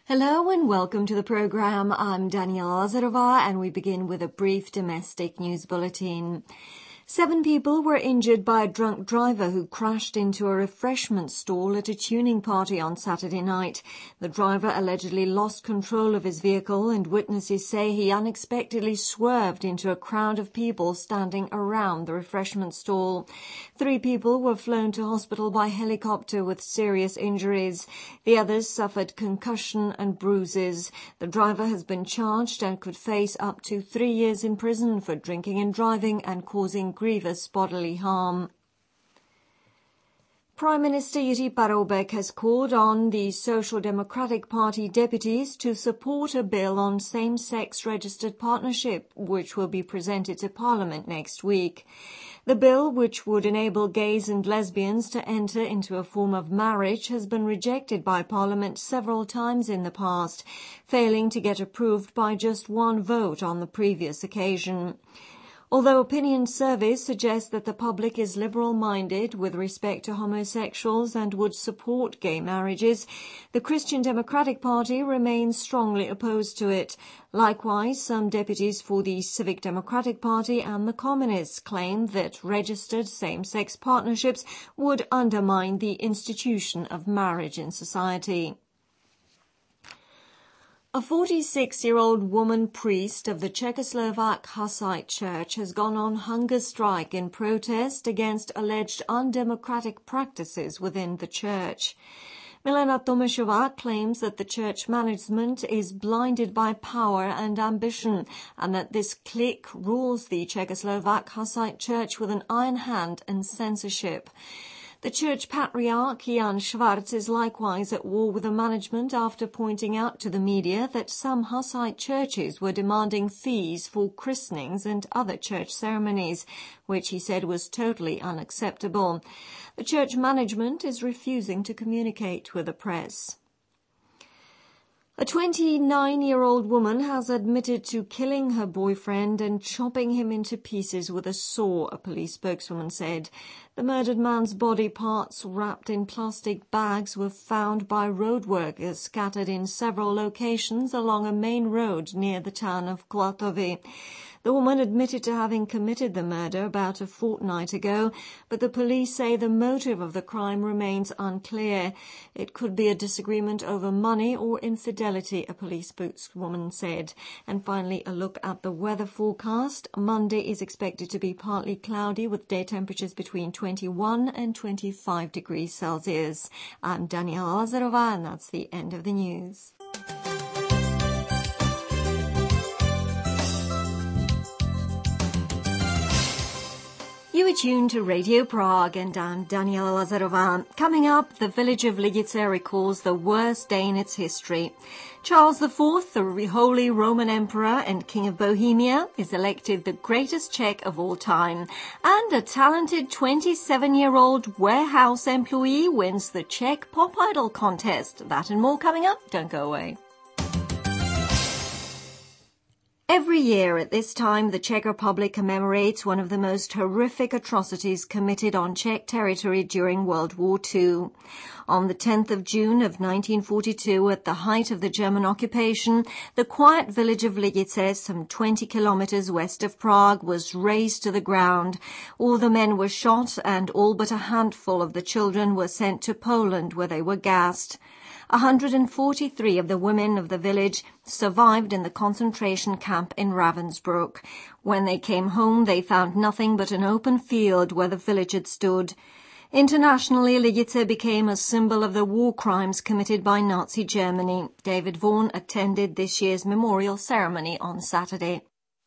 Hello and welcome to the program. I'm Daniela Lazarova and we begin with a brief domestic news bulletin. 7 people were injured by a drunk driver who crashed into a refreshment stall at a tuning party on Saturday night. The driver allegedly lost control of his vehicle and witnesses say he unexpectedly swerved into a crowd of people standing around the refreshment stall. 3 people were flown to hospital by helicopter with serious injuries. The others suffered concussion and bruises. The driver has been charged and could face up to 3 years in prison for drinking and driving and causing grievous bodily harm. Prime Minister Jiří Paroubek has called on the Social Democratic Party deputies to support a bill on same-sex registered partnership, which will be presented to Parliament next week. The bill, which would enable gays and lesbians to enter into a form of marriage, has been rejected by Parliament several times in the past, failing to get approved by just one vote on the previous occasion. Although opinion surveys suggest that the public is liberal-minded with respect to homosexuals and would support gay marriages, the Christian Democratic Party remains strongly opposed to it. Likewise, some deputies for the Civic Democratic Party and the Communists claim that registered same-sex partnerships would undermine the institution of marriage in society. A 46-year-old woman priest of the Czechoslovak Hussite Church has gone on hunger strike in protest against alleged undemocratic practices within the church. Milena Tomešová claims that the church management is blinded by power and ambition and that this clique rules the Czechoslovak Hussite Church with an iron hand and censorship. The church patriarch Jan Schwarz is likewise at war with the management after pointing out to the media that some Hussite churches were demanding fees for christenings and other church ceremonies, which he said was totally unacceptable. The church management is refusing to communicate with the press. A 29-year-old woman has admitted to killing her boyfriend and chopping him into pieces with a saw, a police spokeswoman said. The murdered man's body parts wrapped in plastic bags were found by road workers scattered in several locations along a main road near the town of Klatovy. The woman admitted to having committed the murder about a fortnight ago, but the police say the motive of the crime remains unclear. It could be a disagreement over money or infidelity, a police spokeswoman said. And finally, a look at the weather forecast. Monday is expected to be partly cloudy with day temperatures between 21 and 25 degrees Celsius. I'm Daniela Lazarova, and that's the end of the news. You are tuned to Radio Prague and I'm Daniela Lazarova. Coming up, the village of Lidice recalls the worst day in its history. Charles IV, the Holy Roman Emperor and King of Bohemia, is elected the greatest Czech of all time. And a talented 27-year-old warehouse employee wins the Czech Pop Idol contest. That and more coming up. Don't go away. Every year at this time, the Czech Republic commemorates one of the most horrific atrocities committed on Czech territory during World War II. On the 10th of June of 1942, at the height of the German occupation, the quiet village of Lidice, some 20 kilometers west of Prague, was razed to the ground. All the men were shot and all but a handful of the children were sent to Poland, where they were gassed. 143 of the women of the village survived in the concentration camp in Ravensbrück. When they came home, they found nothing but an open field where the village had stood. Internationally, Lidice became a symbol of the war crimes committed by Nazi Germany. David Vaughan attended this year's memorial ceremony on Saturday.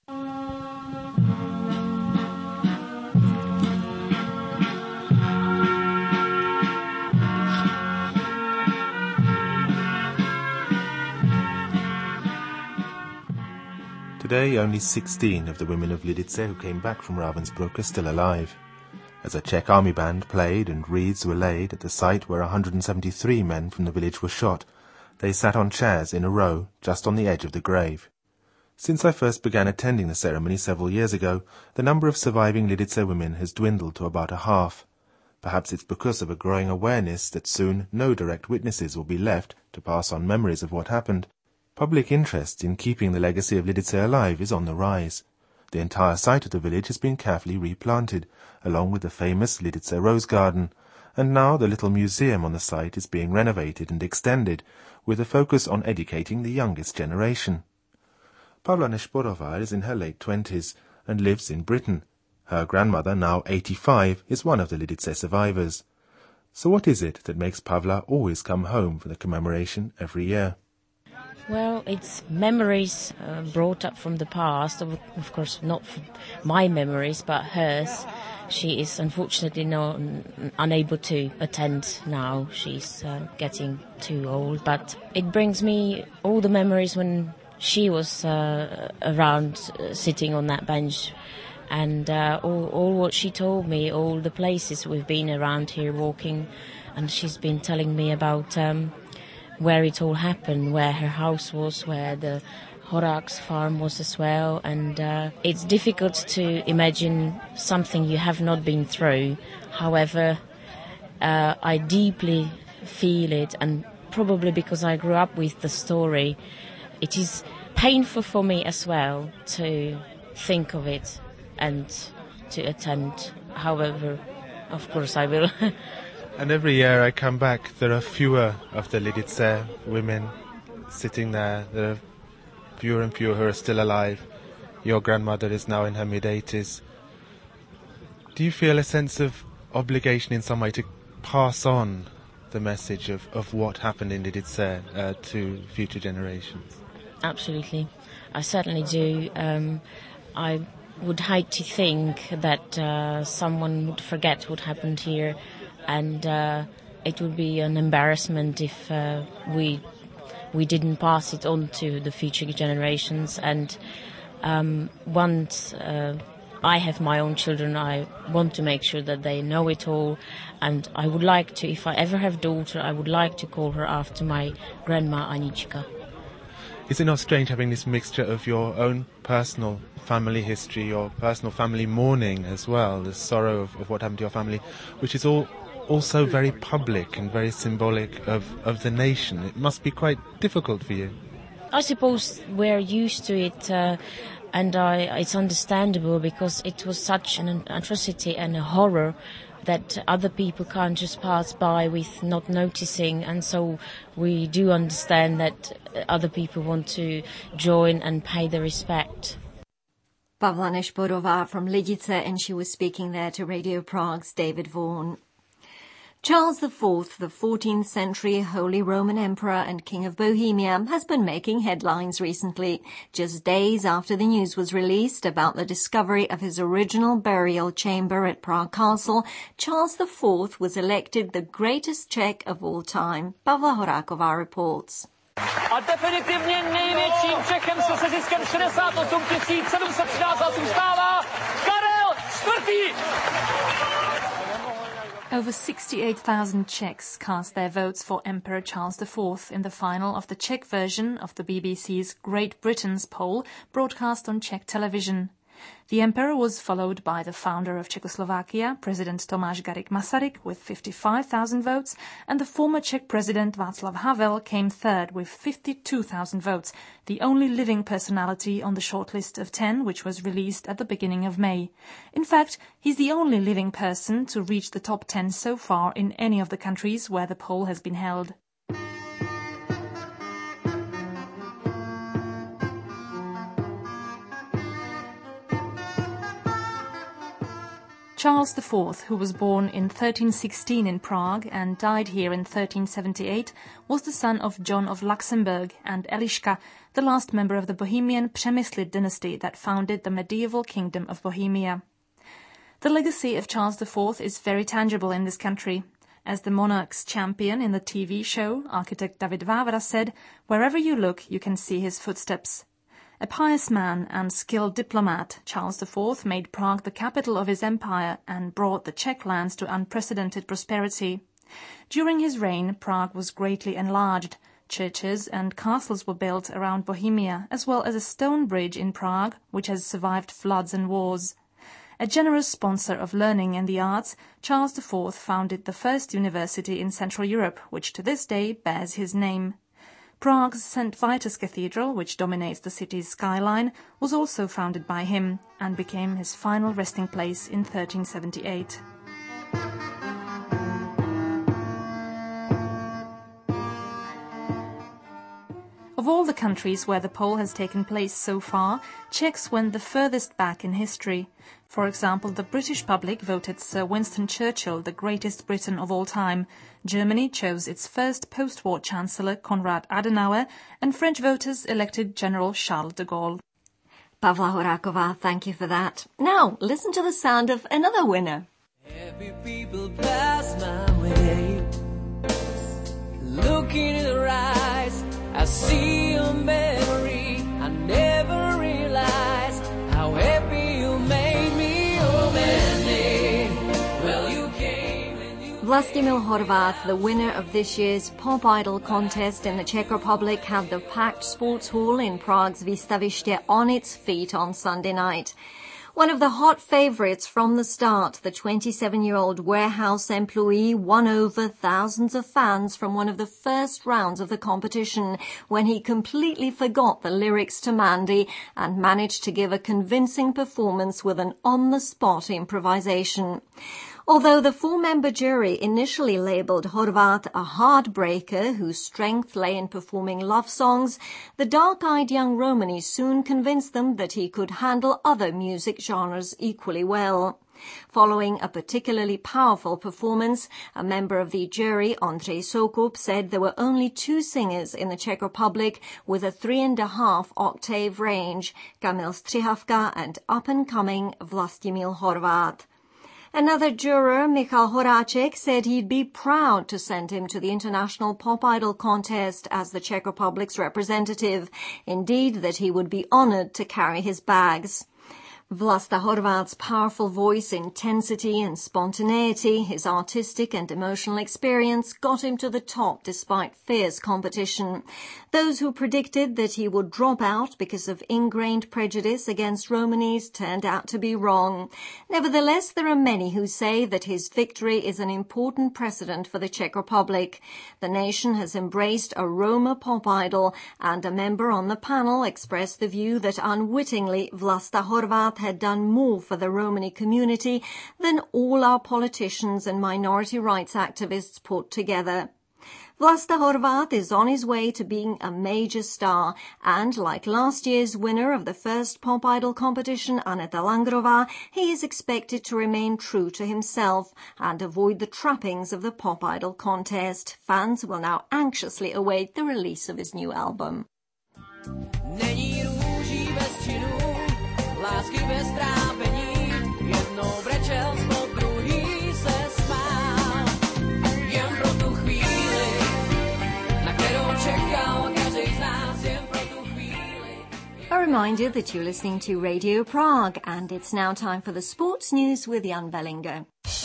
Today, only 16 of the women of Lidice who came back from Ravensbrück are still alive. As a Czech army band played and wreaths were laid at the site where 173 men from the village were shot, they sat on chairs in a row just on the edge of the grave. Since I first began attending the ceremony several years ago, the number of surviving Lidice women has dwindled to about a half. Perhaps it's because of a growing awareness that soon no direct witnesses will be left to pass on memories of what happened. Public interest in keeping the legacy of Lidice alive is on the rise. The entire site of the village has been carefully replanted, along with the famous Lidice Rose Garden, and now the little museum on the site is being renovated and extended, with a focus on educating the youngest generation. Pavla Neshporova is in her late 20s and lives in Britain. Her grandmother, now 85, is one of the Lidice survivors. So what is it that makes Pavla always come home for the commemoration every year? Well, it's memories brought up from the past, of course not my memories, but hers. She is unfortunately unable to attend now. She's getting too old, but it brings me all the memories when she was around sitting on that bench, and all what she told me, all the places we've been around here walking, and she's been telling me about where it all happened, where her house was, where the Horak's farm was as well, and it's difficult to imagine something you have not been through. However, I deeply feel it, and probably because I grew up with the story, it is painful for me as well to think of it and to attend. However, of course I will. And every year I come back, there are fewer of the Lidice women sitting there. There are fewer and fewer who are still alive. Your grandmother is now in her mid-80s. Do you feel a sense of obligation in some way to pass on the message of what happened in Lidice to future generations? Absolutely. I certainly do. I would hate to think that someone would forget what happened here, and it would be an embarrassment if we didn't pass it on to the future generations. And once I have my own children, I want to make sure that they know it all, and I would like to, if I ever have a daughter, I would like to call her after my grandma Anichka. Is it not strange having this mixture of your own personal family history, your personal family mourning as well, the sorrow of what happened to your family, which is also very public and very symbolic of the nation? It must be quite difficult for you. I suppose we're used to it, and it's understandable, because it was such an atrocity and a horror that other people can't just pass by with not noticing, and so we do understand that other people want to join and pay the respect. Pavla Neshporova from Lidice, and she was speaking there to Radio Prague's David Vaughan. Charles IV, the 14th century Holy Roman Emperor and King of Bohemia, has been making headlines recently, just days after the news was released about the discovery of his original burial chamber at Prague Castle. Charles IV was elected the greatest Czech of all time. Pavla Horáková reports. A definitivně největším Čechem se ziskem 68 713 zůstává Karel IV. Over 68,000 Czechs cast their votes for Emperor Charles IV in the final of the Czech version of the BBC's Great Britain's poll, broadcast on Czech television. The emperor was followed by the founder of Czechoslovakia, President Tomáš Garrigue Masaryk, with 55,000 votes, and the former Czech president Václav Havel came third with 52,000 votes, the only living personality on the shortlist of 10, which was released at the beginning of May. In fact, he's the only living person to reach the top 10 so far in any of the countries where the poll has been held. Charles IV, who was born in 1316 in Prague and died here in 1378, was the son of John of Luxembourg and Eliška, the last member of the Bohemian Přemysl dynasty that founded the medieval kingdom of Bohemia. The legacy of Charles IV is very tangible in this country. As the monarch's champion in the TV show, architect David Vávra said, "Wherever you look, you can see his footsteps." A pious man and skilled diplomat, Charles IV made Prague the capital of his empire and brought the Czech lands to unprecedented prosperity. During his reign, Prague was greatly enlarged. Churches and castles were built around Bohemia, as well as a stone bridge in Prague, which has survived floods and wars. A generous sponsor of learning and the arts, Charles IV founded the first university in Central Europe, which to this day bears his name. Prague's St. Vitus Cathedral, which dominates the city's skyline, was also founded by him and became his final resting place in 1378. Of all the countries where the poll has taken place so far, Czechs went the furthest back in history. For example, the British public voted Sir Winston Churchill the greatest Briton of all time. Germany chose its first post-war Chancellor, Konrad Adenauer, and French voters elected General Charles de Gaulle. Pavla Horáková, thank you for that. Now, listen to the sound of another winner. Happy people pass my way, looking in their eyes, I see a memory. I never realized how happy you made me. Oh, Mandy, well, you came and you... Vlastimil Horváth, the winner of this year's Pop Idol contest in the Czech Republic, had the packed sports hall in Prague's Výstaviště on its feet on Sunday night. One of the hot favourites from the start, the 27-year-old warehouse employee won over thousands of fans from one of the first rounds of the competition when he completely forgot the lyrics to Mandy and managed to give a convincing performance with an on-the-spot improvisation. Although the four-member jury initially labelled Horváth a heartbreaker whose strength lay in performing love songs, the dark-eyed young Romany soon convinced them that he could handle other music genres equally well. Following a particularly powerful performance, a member of the jury, Ondřej Soukup, said there were only two singers in the Czech Republic with a 3.5-octave range, Kamil Střihavka and up-and-coming Vlastimil Horváth. Another juror, Michal Horáček, said he'd be proud to send him to the International Pop Idol contest as the Czech Republic's representative. Indeed, that he would be honoured to carry his bags. Vlasta Horváth's powerful voice, intensity and spontaneity, his artistic and emotional experience got him to the top despite fierce competition. Those who predicted that he would drop out because of ingrained prejudice against Romanis turned out to be wrong. Nevertheless, there are many who say that his victory is an important precedent for the Czech Republic. The nation has embraced a Roma pop idol, and a member on the panel expressed the view that unwittingly Vlasta Horváth had done more for the Romani community than all our politicians and minority rights activists put together. Vlasta Horváth is on his way to being a major star, and like last year's winner of the first Pop Idol competition, Aneta Langrová, he is expected to remain true to himself and avoid the trappings of the Pop Idol contest. Fans will now anxiously await the release of his new album. Není růží bez činu, lásky bez trápení, jednou brečel spod druhý se smál. Jen pro tu chvíli, na kterou čekal každý z nás, jen pro tu chvíli. A reminder that you're listening to Radio Prague, and it's now time for the sports news with Jan Bellinger.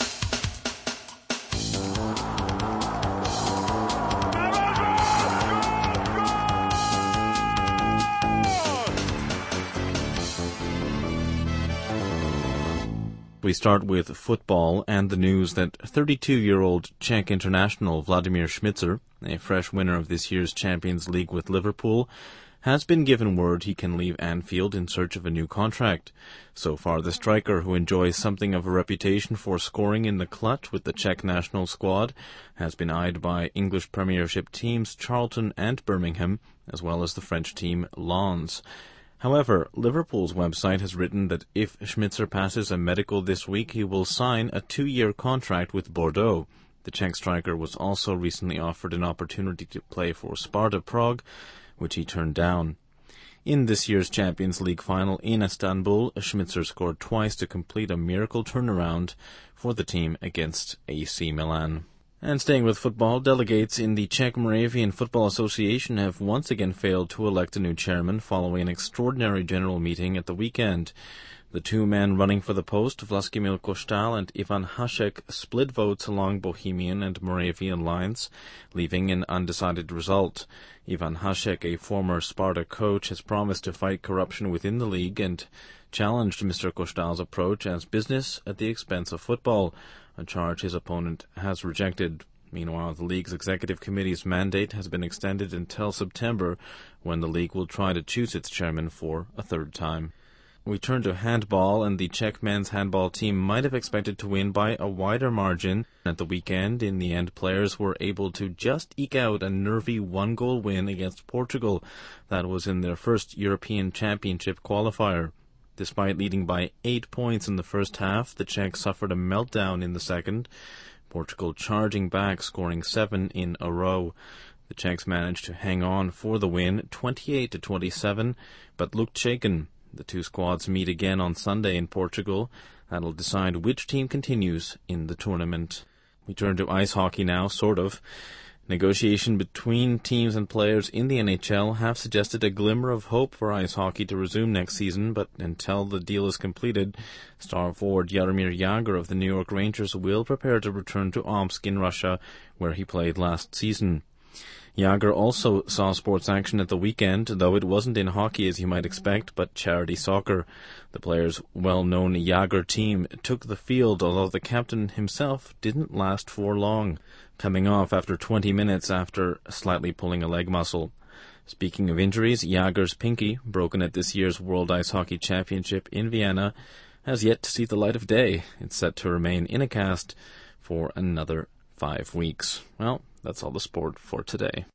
We start with football and the news that 32-year-old Czech international Vladimír Šmicer, a fresh winner of this year's Champions League with Liverpool, has been given word he can leave Anfield in search of a new contract. So far, the striker, who enjoys something of a reputation for scoring in the clutch with the Czech national squad, has been eyed by English Premiership teams Charlton and Birmingham, as well as the French team Lens. However, Liverpool's website has written that if Šmicer passes a medical this week, he will sign a 2-year contract with Bordeaux. The Czech striker was also recently offered an opportunity to play for Sparta Prague, which he turned down. In this year's Champions League final in Istanbul, Šmicer scored twice to complete a miracle turnaround for the team against AC Milan. And staying with football, delegates in the Czech Moravian Football Association have once again failed to elect a new chairman following an extraordinary general meeting at the weekend. The two men running for the post, Vlastimil Koštal and Ivan Hašek, split votes along Bohemian and Moravian lines, leaving an undecided result. Ivan Hašek, a former Sparta coach, has promised to fight corruption within the league and challenged Mr. Koštal's approach as business at the expense of football, a charge his opponent has rejected. Meanwhile, the league's executive committee's mandate has been extended until September, when the league will try to choose its chairman for a third time. We turn to handball, and the Czech men's handball team might have expected to win by a wider margin. At the weekend, in the end, players were able to just eke out a nervy one-goal win against Portugal. That was in their first European Championship qualifier. Despite leading by 8 points in the first half, the Czechs suffered a meltdown in the second, Portugal charging back, scoring 7 in a row. The Czechs managed to hang on for the win, 28-27, but looked shaken. The two squads meet again on Sunday in Portugal. That'll decide which team continues in the tournament. We turn to ice hockey now, sort of. Negotiation between teams and players in the NHL have suggested a glimmer of hope for ice hockey to resume next season, but until the deal is completed, star forward Jaromír Jágr of the New York Rangers will prepare to return to Omsk in Russia, where he played last season. Jágr also saw sports action at the weekend, though it wasn't in hockey as you might expect, but charity soccer. The player's well-known Jágr team took the field, although the captain himself didn't last for long, coming off after 20 minutes after slightly pulling a leg muscle. Speaking of injuries, Jágr's pinky, broken at this year's World Ice Hockey Championship in Vienna, has yet to see the light of day. It's set to remain in a cast for another 5 weeks. Well, that's all the sport for today.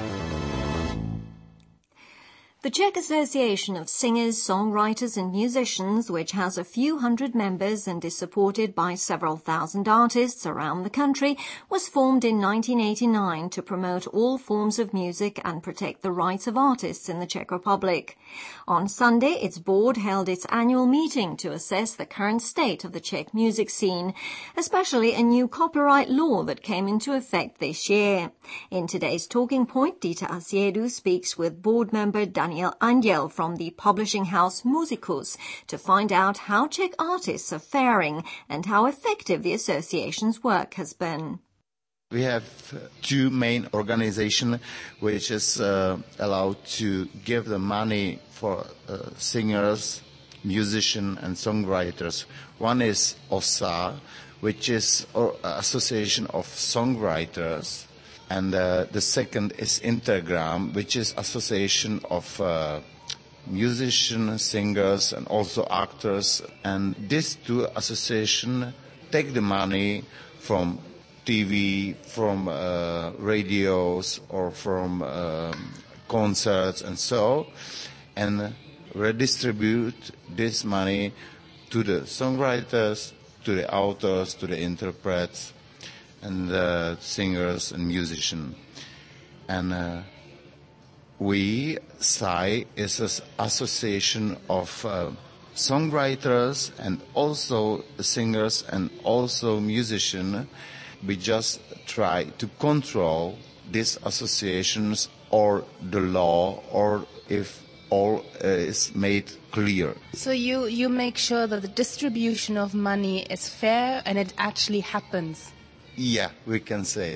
The Czech Association of Singers, Songwriters and Musicians, which has a few hundred members and is supported by several thousand artists around the country, was formed in 1989 to promote all forms of music and protect the rights of artists in the Czech Republic. On Sunday, its board held its annual meeting to assess the current state of the Czech music scene, especially a new copyright law that came into effect this year. In today's Talking Point, Dita Asiedu speaks with board member Daniel Anděl from the publishing house Musicus to find out how Czech artists are faring and how effective the association's work has been. We have two main organizations which is allowed to give the money for singers, musicians and songwriters. One is OSA, which is Association of Songwriters. And the second is Intergram, which is Association of musicians, singers, and also actors. And these two associations take the money from TV, from radios, or from concerts and so, and redistribute this money to the songwriters, to the authors, to the interprets, and singers and musicians. And we, SAI, is an association of songwriters and also singers and also musicians. We just try to control these associations or the law, or if all is made clear. So you make sure that the distribution of money is fair and it actually happens. Yeah, we can say it.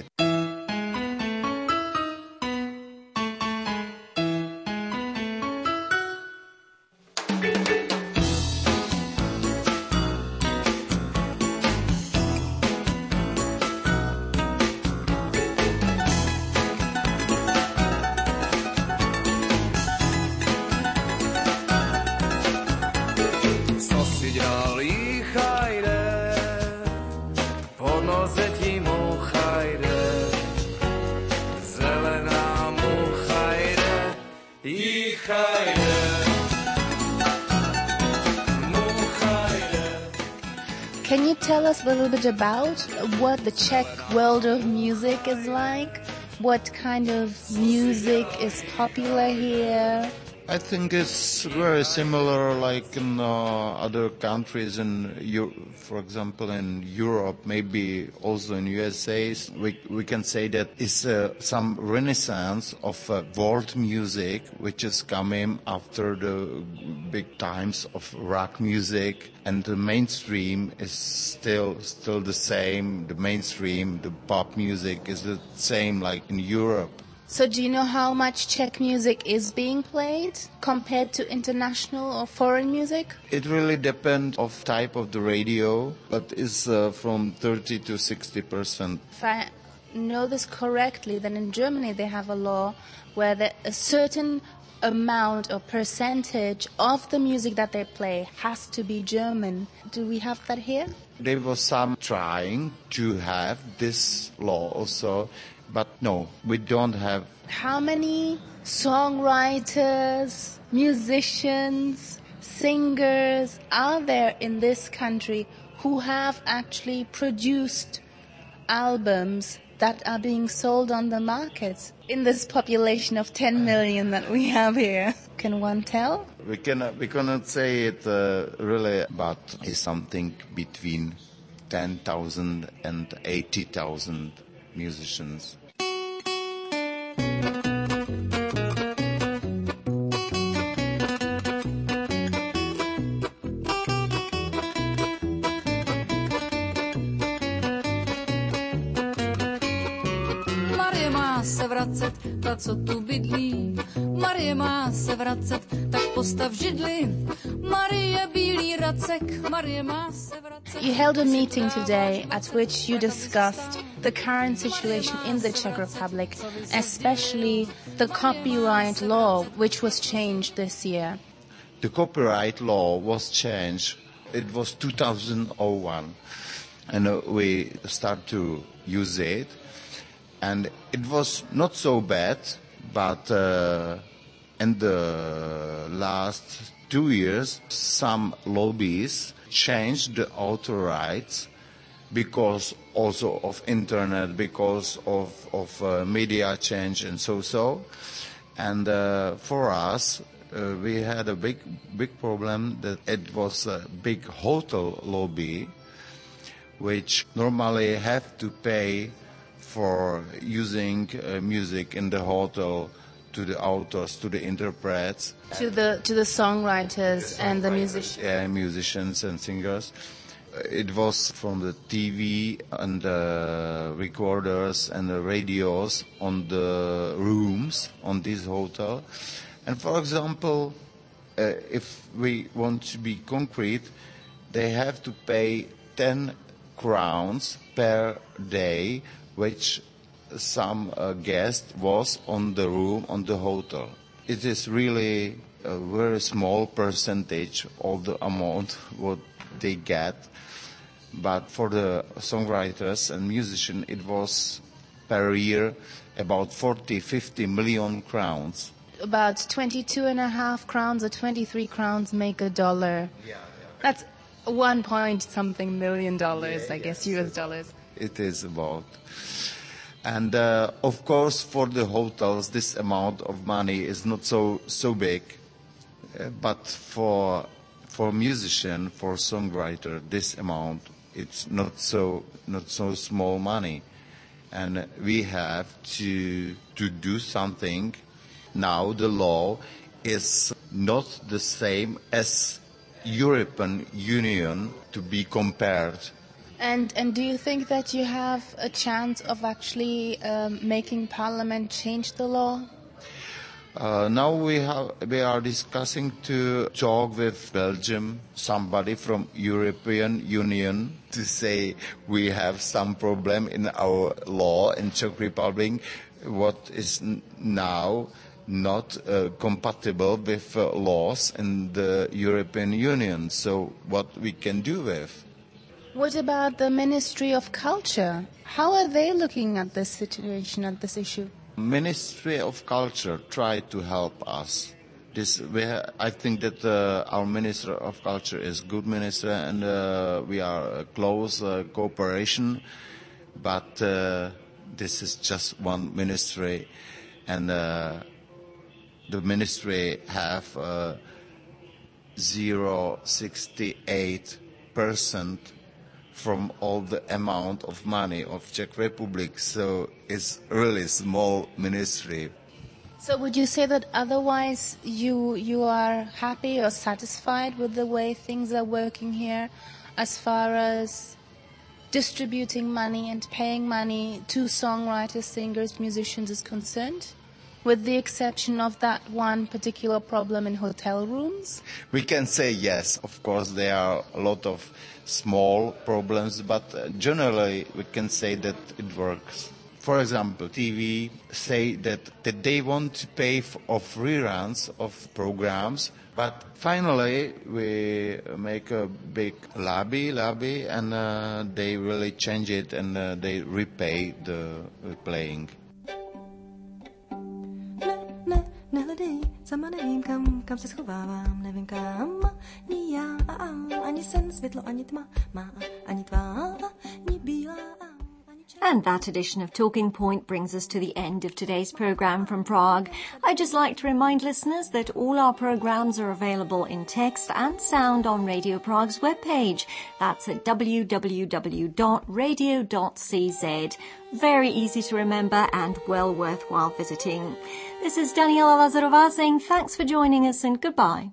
Can you tell us a little bit about what the Czech world of music is like? What kind of music is popular here? I think it's very similar like in other countries for example in Europe, maybe also in USA. We can say that it's some renaissance of world music which is coming after the big times of rock music, and the mainstream is still the same. The mainstream, the pop music is the same like in Europe. So do you know how much Czech music is being played compared to international or foreign music? It really depends of type of the radio, but it's from 30 to 60%. If I know this correctly, then in Germany they have a law where a certain amount or percentage of the music that they play has to be German. Do we have that here? There was some trying to have this law also, but no, we don't have. How many songwriters, musicians, singers are there in this country who have actually produced albums that are being sold on the markets in this population of 10 million that we have here? Can one tell? We cannot say it really, but it's something between 10,000 and 80,000 musicians. Marie má se vracet, ta, co tu bydlí. Marie má se vracet, tak postav židli. Marie bílý racek, Marie má se vracet. You held a meeting today at which you discussed the current situation in the Czech Republic, especially the copyright law, which was changed this year. The copyright law was changed. It was 2001, and we start to use it. And it was not so bad, but in the last 2 years, some lobbies changed the author rights because also of internet, because of media change and so. And for us, we had a big problem that it was a big hotel lobby, which normally have to pay for using music in the hotel to the authors, to the interprets, to the songwriters and the musicians. Yeah, musicians and singers. It was from the TV and the recorders and the radios on the rooms on this hotel. And for example, if we want to be concrete, they have to pay 10 crowns per day, which some guest was on the room on the hotel. It is really a very small percentage of the amount what they get, but for the songwriters and musicians it was per year about 40-50 million crowns. About 22.5 crowns or 23 crowns make $1. Yeah. That's 1 point something million dollars, I guess, US dollars. It is about. And of course, for the hotels, this amount of money is not so big. But for musician, for songwriter, this amount it's not so small money. And we have to do something. Now the law is not the same as European Union to be compared. And do you think that you have a chance of actually making Parliament change the law? Now we are discussing to talk with Belgium, somebody from European Union, to say we have some problem in our law in Czech Republic, what is now not compatible with laws in the European Union. So what we can do with? What about the Ministry of Culture? How are they looking at this situation, at this issue? Ministry of Culture tried to help us. I think that our Minister of Culture is good minister, and we are a close cooperation. But this is just one ministry, and the ministry have 0.68% from all the amount of money of Czech Republic, so it's really small ministry. So would you say that otherwise you are happy or satisfied with the way things are working here as far as distributing money and paying money to songwriters, singers, musicians is concerned? With the exception of that one particular problem in hotel rooms? We can say yes. Of course, there are a lot of small problems, but generally we can say that it works. For example, TV say that they want to pay of reruns of programs, but finally we make a big lobby, and they really change it and they repay the playing. Nehledej, sama nevím kam se schovávám, nevím kam, ni já, ani sen, světlo, ani tma, má, ani tvá, ni bílá. And that edition of Talking Point brings us to the end of today's programme from Prague. I'd just like to remind listeners that all our programmes are available in text and sound on Radio Prague's webpage. That's at www.radio.cz. Very easy to remember and well worthwhile visiting. This is Daniela Lazarová saying thanks for joining us and goodbye.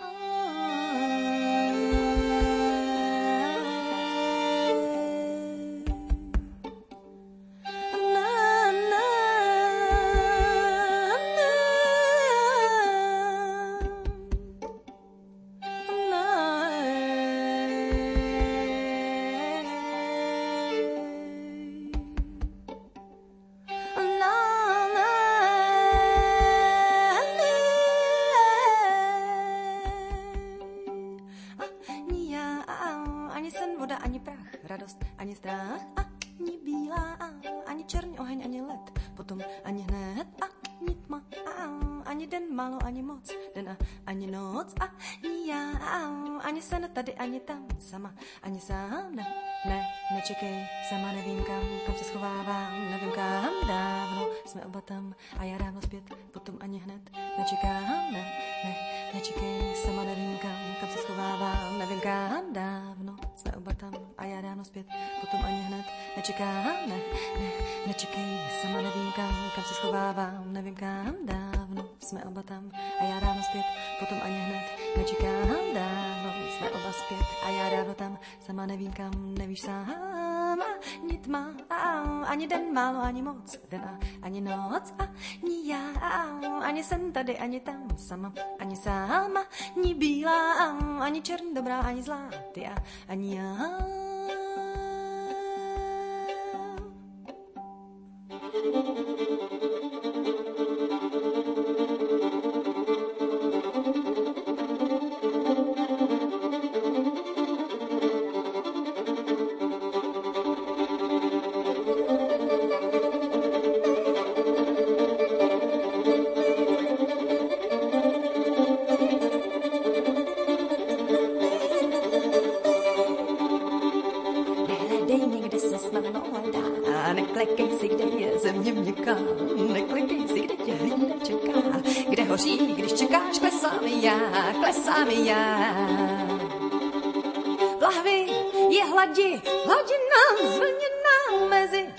Ani strach, ani bílá, ani černý oheň, ani led, potom ani hned, ani tma, ani den, málo, ani moc, den a ani noc, ani já, ani sen tady, ani tam, sama, ani sám, nečekej, sama nevím kam se schovávám, nevím kam, dávno jsme oba tam a já dávno zpět, potom ani hned, nečekám, nečekej, sama nevím kam se schovávám, nevím kam, dávno jsme oba tam a já dávno zpět, potom ani hned, nečekám, nečekej, sama nevím kam se schovávám, nevím kam, dávno jsme oba tam a já dávno zpět, potom ani hned, nečekám, dávno jsme oba zpět a já dávno tam, sama nevím kam, nevíš sám, ani tma, ani den, málo, ani moc, den a ani noc, ani já, ani sen tady, ani tam, sama, ani sám, ani bílá, ani černý, dobrá, ani zlá, ty a ani já. Neklekej si, kde je země měkká, neklekej si, kde tě hlína čeká, kde hoří, když čekáš, klesám i já. V lahvi je hladina zvlněná mezi